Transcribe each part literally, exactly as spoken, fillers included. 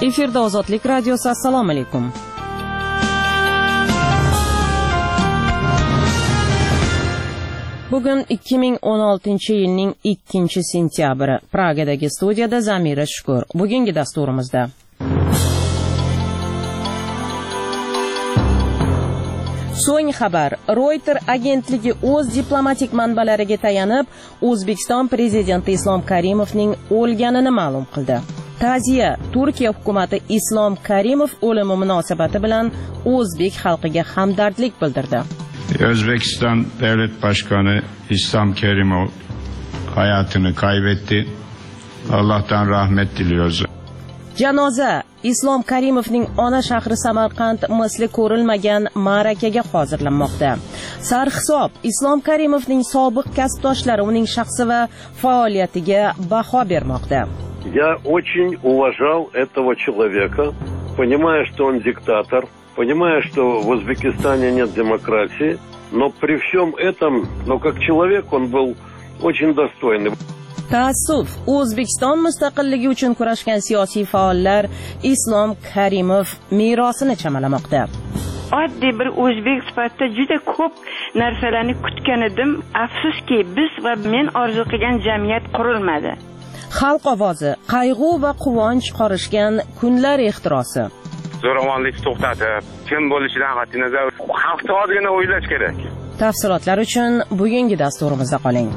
Efirda Ozodlik radiosi. Assalomu alaykum. Bugun ikki ming o'n oltinchi yilning ikkinchi sentyabri. Pragadagi studiyada Zamira Shukur. Bugungi dasturimizda so'ng xabar. Reuters agentligi o'z diplomatik manbalariga tayanib, O'zbekiston prezidenti Islom Karimovning o'lganini ma'lum qildi. Ta'ziya. Turkiya hukumati Islom Karimov o'limi munosabati bilan o'zbek xalqiga hamdardlik bildirdi. Özbekistan Devlet Başkanı İslam Kerimov hayatını kaybetti. Allah'tan rahmet diliyoruz. Janoza. Islom Karimovning ona shahri Samarqand misli ko'rilmagan ma'rakaga hozirlanmoqda. Sarhisob. Islom Karimovning sobiq kasbdoshlari uning shaxsi va faoliyatiga baho bermoqda. Я очень уважал этого человека, понимая, что он диктатор, понимая, что в Узбекистане нет демократии, но при всем этом, но как человек он был очень достойный. Taassuf. O'zbekiston mustaqilligi uchun kurashgan siyosiy faollar Islom Karimov merosini chamalamoqda. Oddiy bir o'zbek sifatida juda ko'p narsalarni kutgan edim. Afsuski biz va men orzu qilgan jamiyat qurilmadi. Xalq ovozi. Qayg'u va quvonch qorishgan kunlar ehtirosi. Zo'ravonlik to'xtatib, kim bo'lishidan qat'iy nazar xalqni oddiygina o'ylash kerak. Tafsilotlar uchun bugungi dasturimizda qoling.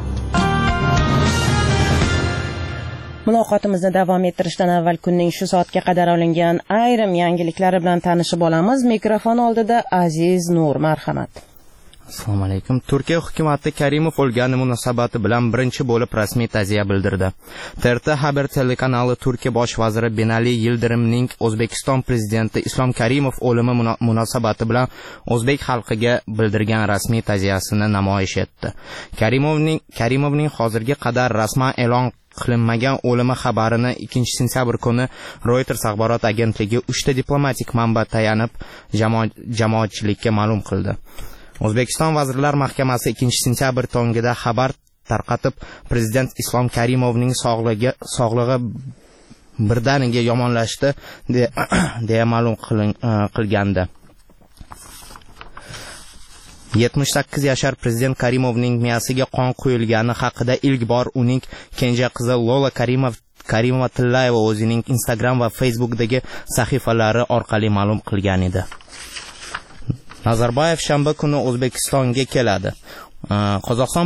Muloqotimizni davom ettirishdan avval kunning shu soatga qadar olingan ayrim yangiliklari bilan tanishib olamiz. Mikrofon oldida Aziz Nur, marhamat. Assalomu alaykum. Turkiya hukumati Karimov o'lgani munosabati bilan birinchi bo'lib rasmiy ta'ziya bildirdi. T R T Haber telekanali Turkiya bosh vaziri Binali Yildirimning O'zbekiston prezidenti Islom Karimov o'limi munosabati bilan o'zbek xalqiga bildirgan rasmiy ta'ziyasini namoyish etdi. Karimovning Karimovning hozirga qadar rasman e'lon qilinmagan o'limi xabarini ikkinchi sentyabr kuni Reuters axborot agentligi uchta diplomatik manba tayanib jamoatchilikka ma'lum qildi. O'zbekiston Vazirlar Mahkamasi ikkinchi sentyabr tongida xabar tarqatib, prezident Islom Karimovning sog'ligi sog'lig'i birdaniga yomonlashdi deya ma'lum qilgandi. yetmish sakkiz yashar prezident Karimovning miyasiga qon quyilgani haqida ilk bor uning kenja qizi Lola Karimov Karimova Tillayeva o'zining Instagram va Facebookdagi sahifalari orqali ma'lum qilgan edi. Nazarboyev shanba kuni O'zbekistonga keladi. Qozog'iston